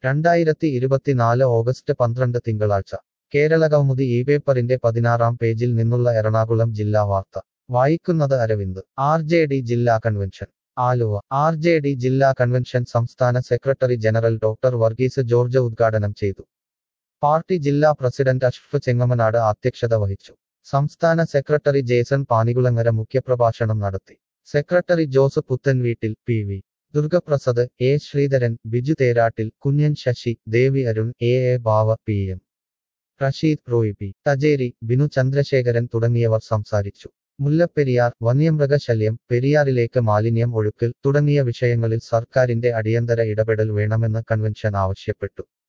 2024 August 12 തിങ്കളാഴ്ച കേരളകൗമുദി പേപ്പറിന്റെ 16-ാം പേജിൽ നിന്നുള്ള എറണാകുളം ജില്ലാ വാർത്ത വായിക്കുന്നത് അരവിന്ദ്. RJD ജില്ലാ കൺവെൻഷൻ ആലുവ. RJD ജില്ലാ കൺവെൻഷൻ സംസ്ഥാന secretary general doctor Varghese George ഉദ്ഘാടനം ചെയ്തു. പാർട്ടി ജില്ലാ പ്രസിഡന്റ് അഷ്റഫ് ചെങ്ങമനാട് അധ്യക്ഷത വഹിച്ചു. സംസ്ഥാന സെക്രട്ടറി ജേസൺ പാനികുളങ്ങര മുഖ്യപ്രഭാഷണം നടത്തി. Secretary Jose Puthenveettil, PV Durgaprasad, Sreedharan, Biju Therattil, Kunjan Sasi, Devi Arun, Bava, PM Rasheed, Roy P Thajeri, Binu Chandrasekharan തുടങ്ങിയവർ സംസാരിച്ചു. മുല്ലപ്പെരിയാർ, വന്യമൃഗശല്യം, പെരിയാറിലേക്ക് മാലിന്യം ഒഴുക്കൽ തുടങ്ങിയ വിഷയങ്ങളിൽ സർക്കാരിന്റെ അടിയന്തര ഇടപെടൽ വേണമെന്ന് കൺവെൻഷൻ ആവശ്യപ്പെട്ടു.